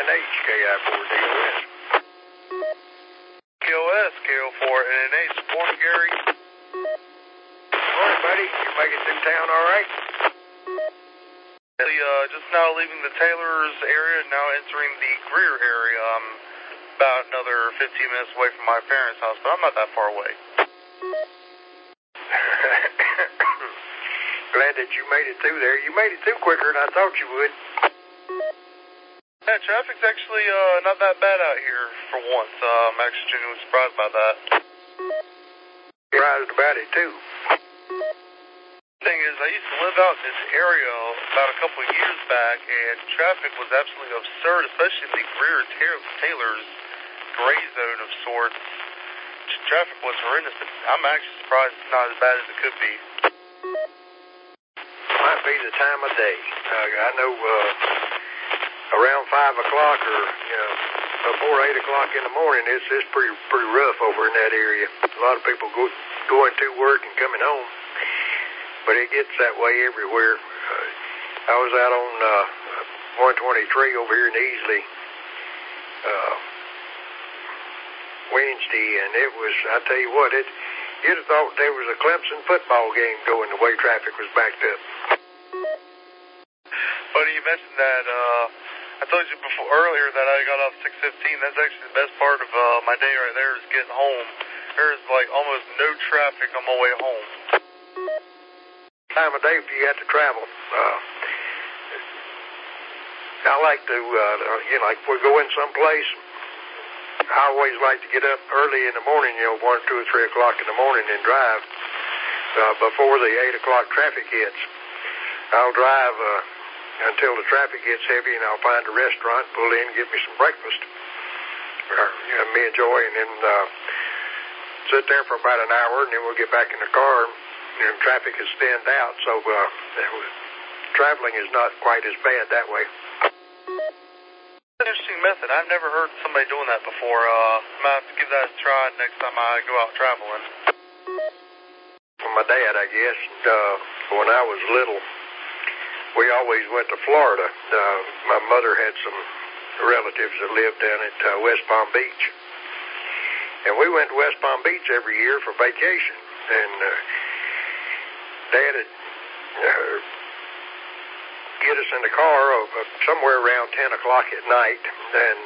NNH, KI4DOS. KOS, KO4NNH. Morning, Gary. Morning, buddy. You make it through town all right? Just now leaving the Taylor's area and now entering the Greer area. I'm about another 15 minutes away from my parents' house, but I'm not that far away. Glad that you made it through there. You made it through quicker than I thought you would. Yeah, traffic's actually not that bad out here for once. I'm actually genuinely surprised by that. Surprised about it, too. Thing is, I used to live out in this area about a couple of years back, and traffic was absolutely absurd, especially in the Greer Taylor's gray zone of sorts. Traffic was horrendous, but I'm actually surprised it's not as bad as it could be. Might be the time of day. I know around 5 o'clock or before 8 o'clock in the morning, it's pretty rough over in that area. A lot of people going to work and coming home. But it gets that way everywhere. I was out on 123 over here in Easley Wednesday, and it was, I tell you what, you'd have thought there was a Clemson football game going the way traffic was backed up. Funny you mentioned that. I told you earlier that I got off 6:15. That's actually the best part of my day right there is getting home. There's like almost no traffic on my way home. Time of day if you have to travel. I like to, like if we're going someplace, I always like to get up early in the morning, 1, 2, or 3 o'clock in the morning and drive before the 8 o'clock traffic hits. I'll drive until the traffic gets heavy, and I'll find a restaurant, pull in, get me some breakfast, me and Joy, and then sit there for about an hour, and then we'll get back in the car. And traffic is thinned out, so traveling is not quite as bad that way. Interesting method. I've never heard somebody doing that before. I'm going to have to give that a try next time I go out traveling. From my dad, I guess. When I was little, we always went to Florida. My mother had some relatives that lived down at West Palm Beach. And we went to West Palm Beach every year for vacation. And Dad would get us in the car somewhere around 10 o'clock at night, and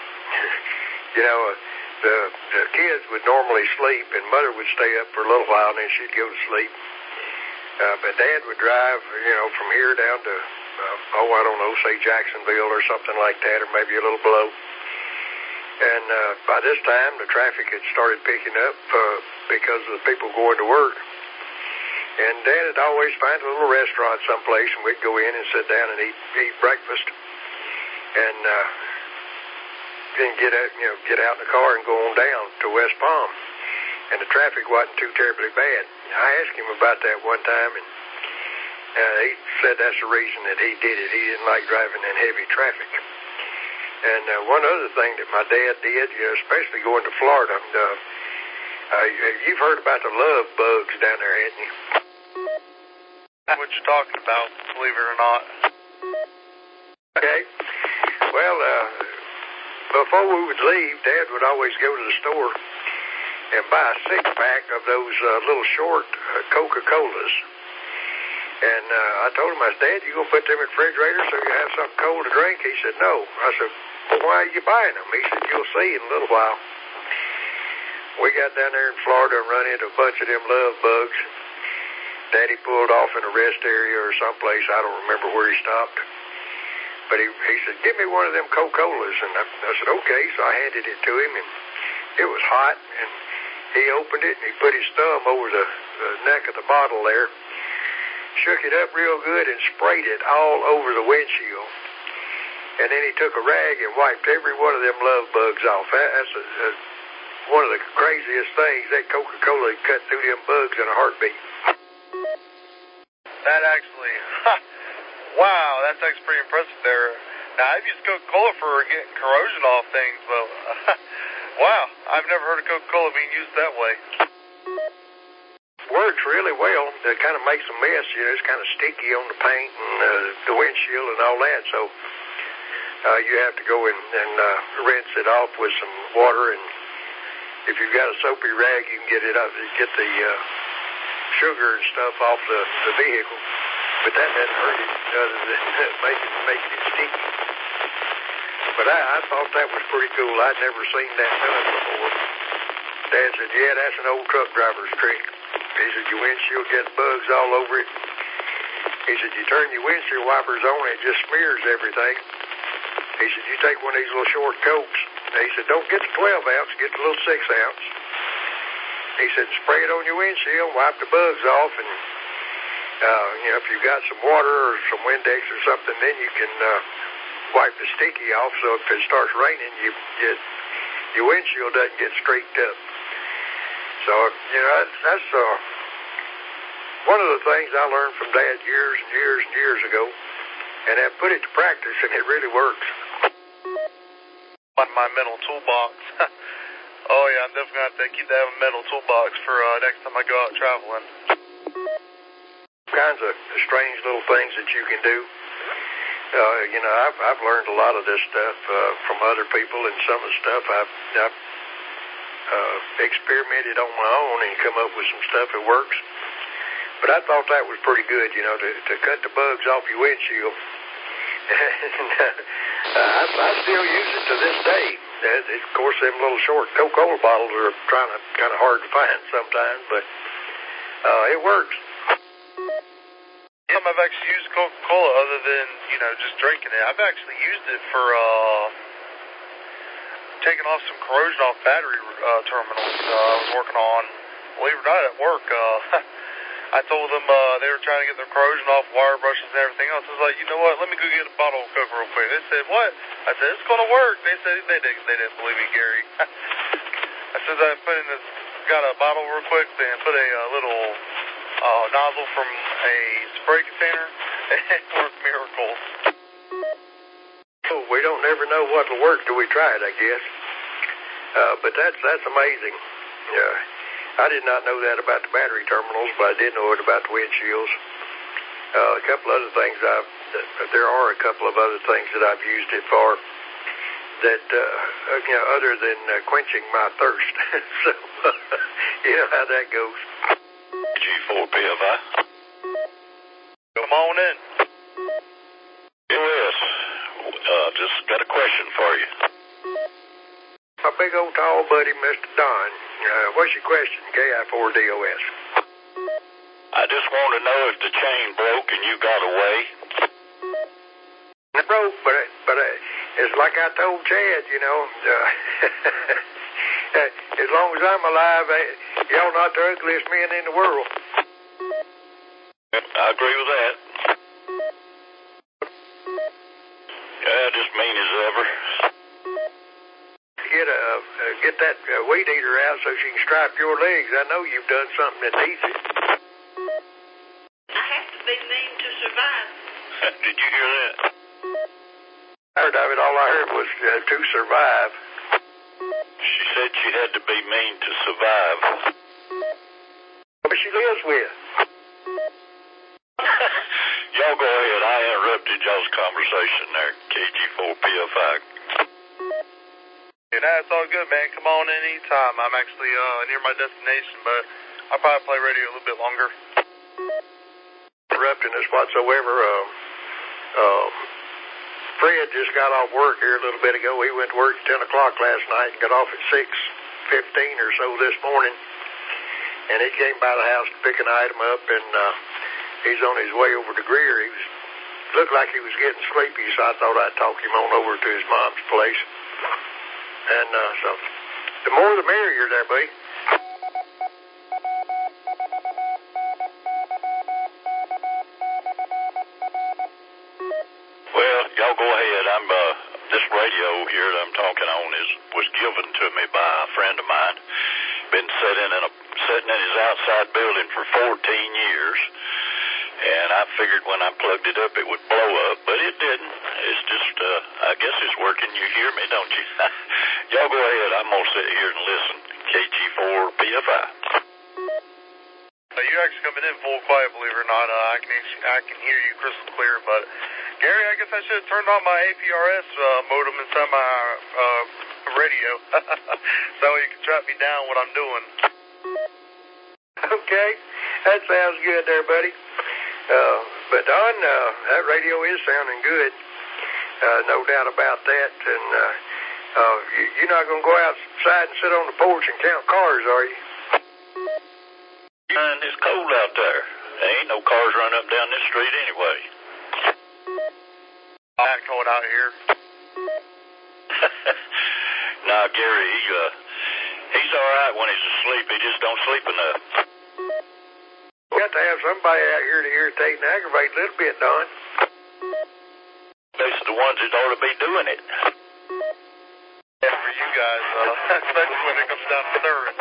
the kids would normally sleep, and Mother would stay up for a little while, and then she'd go to sleep. But Dad would drive, from here down to, I don't know, say Jacksonville or something like that, or maybe a little below. And by this time, the traffic had started picking up because of the people going to work. And Dad would always find a little restaurant someplace, and we'd go in and sit down and eat breakfast, and then get out in the car and go on down to West Palm. And the traffic wasn't too terribly bad. I asked him about that one time, and he said that's the reason that he did it. He didn't like driving in heavy traffic. And one other thing that my dad did, especially going to Florida, you've heard about the love bugs down there, hadn't you? What you're talking about, believe it or not. Okay. Well, before we would leave, Dad would always go to the store and buy a 6-pack of those little short Coca-Colas. And I told him, Dad, you going to put them in the refrigerator so you have something cold to drink? He said, no. I said, well, why are you buying them? He said, you'll see in a little while. We got down there in Florida and run into a bunch of them love bugs. Daddy pulled off in a rest area or someplace. I don't remember where he stopped. But he said, give me one of them Coca-Colas. And I said, okay. So I handed it to him, and it was hot. And he opened it, and he put his thumb over the neck of the bottle there, shook it up real good, and sprayed it all over the windshield. And then he took a rag and wiped every one of them love bugs off. That's one of the craziest things. That Coca-Cola cut through them bugs in a heartbeat. That actually, wow, that's actually pretty impressive there. Now, I've used Coca-Cola for getting corrosion off things, but wow, I've never heard of Coca-Cola being used that way. Works really well. It kind of makes a mess, it's kind of sticky on the paint and the windshield and all that, so you have to go and rinse it off with some water, and if you've got a soapy rag, you can get it up, get the sugar and stuff off the vehicle. But that doesn't hurt it other than making it sticky. But I thought that was pretty cool. I'd never seen that done before. Dad said, yeah, that's an old truck driver's trick. He said, your windshield gets bugs all over it. He said, you turn your windshield wipers on, it just smears everything. He said, you take one of these little short cokes. He said, don't get the 12-ounce, get the little 6-ounce. He said, spray it on your windshield, wipe the bugs off, and, if you've got some water or some Windex or something, then you can wipe the sticky off, so if it starts raining, your windshield doesn't get streaked up. So, that's one of the things I learned from Dad years and years and years ago, and I put it to practice, and it really works. On my mental toolbox. Oh, yeah, I'm definitely going to have to keep that mental toolbox for next time I go out traveling. Kinds of strange little things that you can do. I've learned a lot of this stuff from other people, and some of the stuff I've experimented on my own and come up with some stuff that works. But I thought that was pretty good, to cut the bugs off your windshield. I still use it to this day. Of course, them little short Coca-Cola bottles are kind of hard to find sometimes, but it works. I've actually used Coca-Cola other than, just drinking it. I've actually used it for taking off some corrosion off battery terminals I was working on. Believe it or not, at work. I told them they were trying to get their corrosion off wire brushes and everything else. I was like, you know what, let me go get a bottle of Coke real quick. They said, what? I said, it's going to work. They said they didn't believe me, Gary. I said, got a bottle real quick and put a little nozzle from a spray container, and it worked miracles. We don't ever know what will work till we try it, I guess. But that's amazing. I did not know that about the battery terminals, but I did know it about the windshields. A couple other things there are a couple of other things that I've used it for that, other than quenching my thirst. So, you know how that goes. KG4PFI. Come on in. Yes. Just got a question for you. My big old tall buddy, Mr. Don. What's your question, KI4DOS? I just want to know if the chain broke and you got away. It broke, but it's like I told Chad, as long as I'm alive, y'all not the ugliest men in the world. I agree with that. Yeah, just mean as ever. Get that weed eater out so she can stripe your legs. I know you've done something that needs it. I have to be mean to survive. Did you hear that? I heard of it. All I heard was to survive. She said she had to be mean to survive. But she lives with. Y'all go ahead. I interrupted y'all's conversation there, KG4PFI. It's all good, man. Come on in anytime. I'm actually near my destination, but I'll probably play radio a little bit longer. Interrupting us whatsoever. Fred just got off work here a little bit ago. He went to work at 10 o'clock last night and got off at 6:15 or so this morning. And he came by the house to pick an item up, and he's on his way over to Greer. Looked like he was getting sleepy, so I thought I'd talk him on over to his mom's place. And so, the more the merrier there, buddy. Well, y'all go ahead. This radio here that I'm talking on was given to me by a friend of mine. Been sitting in his outside building for 14 years. And I figured when I plugged it up, it would blow up, but it didn't. It's just, I guess it's working. You hear me, don't you? Y'all go ahead. I'm going to sit here and listen. KG4PFI. You're actually coming in full quiet, believe it or not. I can hear you crystal clear, but Gary, I guess I should have turned on my APRS modem inside my radio so you can track me down what I'm doing. Okay, that sounds good there, buddy. But Don, that radio is sounding good. No doubt about that. And you're not going to go outside and sit on the porch and count cars, are you? And it's cold out there. There ain't no cars running up and down this street anyway. Not cold out here. Nah, Gary, he's all right when he's asleep. He just don't sleep enough. You got to have somebody out here to irritate and aggravate a little bit, Don. Those are the ones that ought to be doing it. Yeah, for you guys, especially when it comes down to third.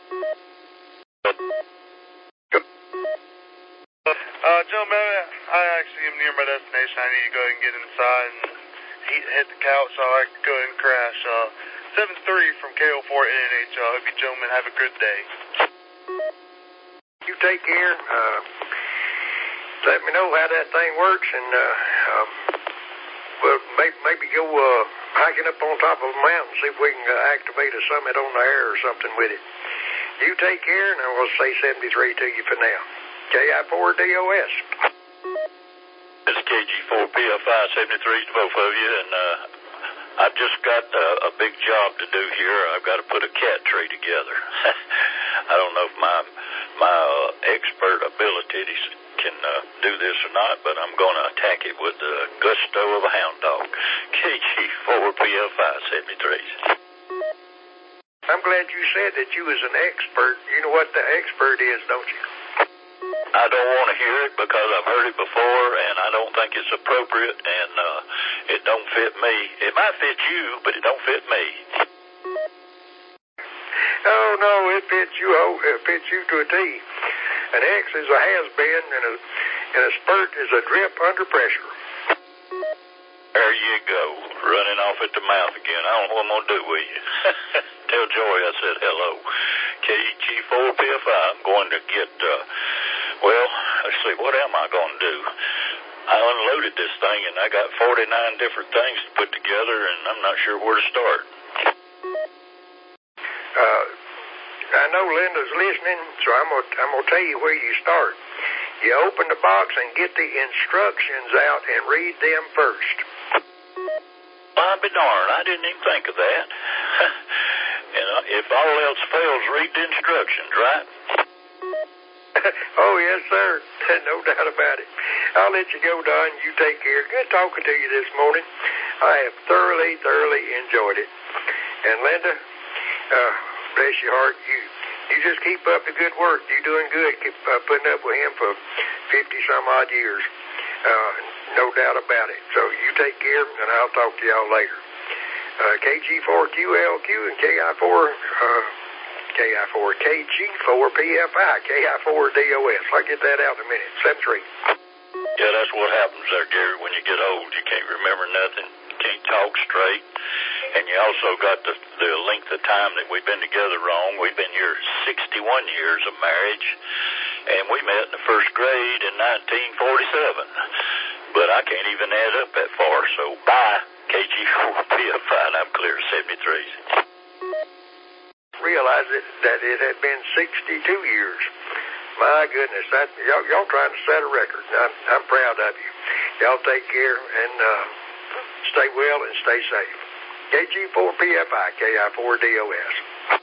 Gentlemen, I actually am near my destination. I need to go ahead and get inside and hit the couch so I can go ahead and crash. 7-3 from KO4 NNH. Hope you gentlemen have a good day. You take care. Let me know how that thing works, and well, maybe go hiking up on top of a mountain, see if we can activate a summit on the air or something with it. You take care, and I will say 73 to you for now. KI4DOS. This is KG4PFI 73 to both of you, and I've just got a big job to do here. I've got to put a cat tree together. I don't know if my expert abilities can do this or not, but I'm going to attack it with the gusto of a hound dog. KG4PFI 73. I'm glad you said that you was an expert. You know what the expert is, don't you? I don't want to hear it because I've heard it before, and I don't think it's appropriate, and it don't fit me. It might fit you, but it don't fit me. Oh, no, it fits you. It fits you to a T. An X is a has-been, and a spurt is a drip under pressure. There you go, running off at the mouth again. I don't know what I'm going to do with you. Tell Joy I said hello. KG4PFI, I'm going to get, well, let's see, what am I going to do? I unloaded this thing, and I got 49 different things to put together, and I'm not sure where to start. I know Linda's listening, so I'm gonna tell you where you start. You open the box and get the instructions out and read them first. Well, I'll be darned, I didn't even think of that. And if all else fails, read the instructions, right? Oh, yes, sir. No doubt about it. I'll let you go, Don. You take care. Good talking to you this morning. I have thoroughly enjoyed it. And Linda, bless your heart, you just keep up the good work. You're doing good. Keep putting up with him for 50-some-odd years. No doubt about it. So you take care, and I'll talk to y'all later. KG4QLQ and KG4PFI, KI4DOS. I'll get that out in a minute. 7-3. Yeah, that's what happens there, Gary. When you get old, you can't remember nothing. You can't talk straight. And you also got the length of time that we've been together wrong. We've been here 61 years of marriage, and we met in the first grade in 1947. But I can't even add up that far, so bye, KG4PFI, and I'm clear 73. Realize that it had been 62 years. My goodness, y'all trying to set a record. I'm proud of you. Y'all take care and stay well and stay safe. KG4PFI, KI4DOS.